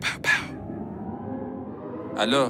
الو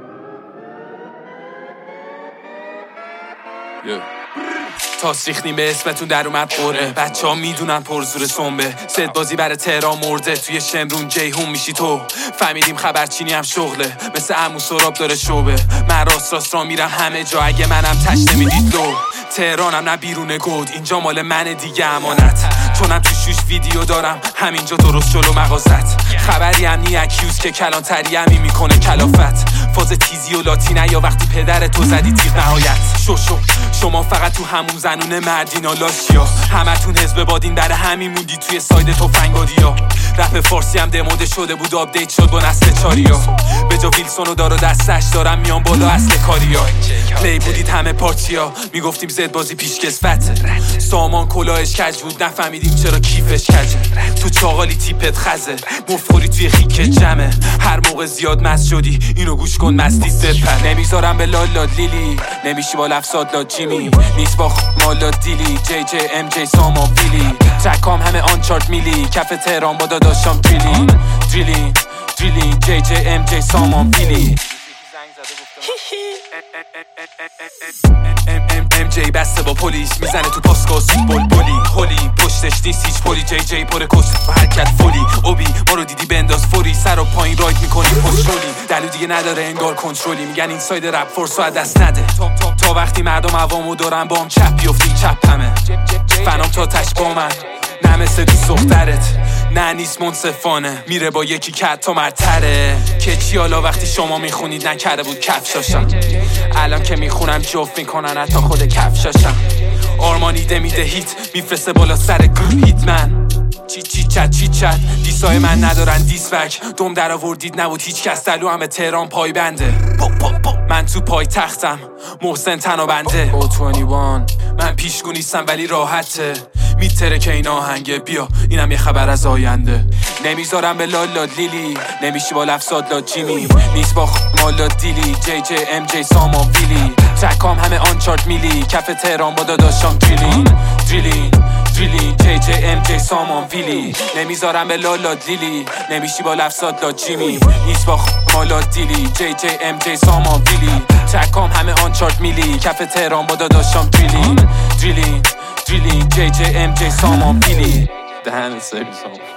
تاس ریختیم به اسمتون در اومد قره. بچه ها میدونن پرزور سنبه. صد بازی برای تهران مرده. توی شمرون جیهون میشی تو. فهمیدیم خبرچینی هم شغله. مثل عمو سراب داره شوبه. من راست را میرم همه جا. اگه منم تش نمیدید لو. تهرانم نه بیرون گود. اینجا مال من دیگه امانت. چونم تو شوش ویدیو دارم. همینجا درست جلو مغازت. خبری هم نی اکیوز که کلانتری همی میکنه کلافت. فاز تیزی و لاتینه یا وقتی پدر تو زدی تیغ نهایت. شما فقط تو همون زنونه مردین آلاشیا. همتون حزب بادین در همین موندی توی ساید تفنگادیا. رپ فارسی هم دموده شده بود آپدیت شد با نسل چاریا. به جا ویلسون و دارو دستش دارم میان بالا اصل کاریا. پلی بودید همه پارتیا. میگفتیم زد بازی پیش کسفته. سامان کلاهش کج بود نفهمیدیم چرا کیفش کجه. تو چاقالی تیپت خزه. مفخوری توی خیک جمعه. هر موقع زیاد مست شدی اینو گوش کن مستی سپر. نمیذارم به لالاد لیلی. نمیشی با لفظات لاد جیمی. نیست با مالاد دیلی. جی جی ام جی سامان ویلی. تکام همه آنچارت میلی. کف تهران با داداشام دریلی جی جی ام جی سامان ویلی. ام جی بسته با پلیس. میزنه تو پاسکاس بلبلی. هولی پشتش نیست هیچ پلی. جی جی پر کشت و حرکت فولی. اوبی ما رو دیدی بنداز فوری. سر و پایین رایت میکنی پشت رولی. دلو دیگه نداره انگار کنترلی. میگن این ساید رپ فورس رو دست نده. تا وقتی مردم عوامو دارن بام چپ بیفتیم چپ همه. فنام تا تش با من نه مثل دوست دخترت. نه نیست منصفانه. میره با یکی کت تا مرتره. که چی حالا وقتی شما میخونید نکرده بود کفشاشم. الان که میخونم جفت میکنن حتی خود کفشاشم. آرمانیده میده هیت. میفرسته بالا سر گروه هیت من. چی چت دیسای من ندارن دیسبک. دوم در آوردید نبود هیچ کس. دلو هم به تهران پای بنده. من تو پای تختم محسن تنها بنده. من پیشگو نیستم ولی راحته. میتره که این آهنگه. بیا اینم یه خبر از آینده. نمیذارم به لالاد لیلی. نمیشی با لفظات لاد جیمی. نیست با مالاد دیلی. جی جی ام جی سامان ویلی. تکام همه آنچارت میلی. کف تهران با داداشام دریلی جی جی ام جی سامان ویلی. نمیذارم به لالاد لیلی. نمیشی با لفظات لاد جیمی. نیست با مالاد دیلی. جی جی ام جی سامان ویلی. تکام همه آنچارت میلی. کف تهران با داداشام دریلی جی جی ام جی سامان ویلی. دهن سرویس